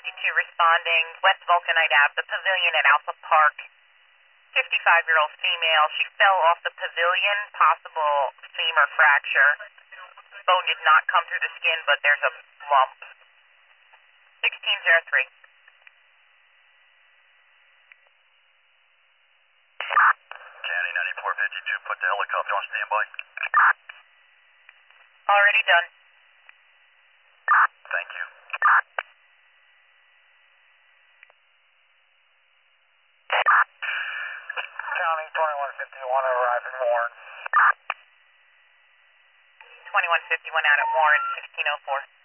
responding, West Vulcanite Ave, the pavilion at Alpha Park. 55-year-old female. She fell off the pavilion, possible femur fracture. Bone did not come through the skin, but there's a lump. 1603. County 9452, put the helicopter on standby. Already done. Thank you. County 2151, arrive in Warren. 2151 out at Warren, 1604.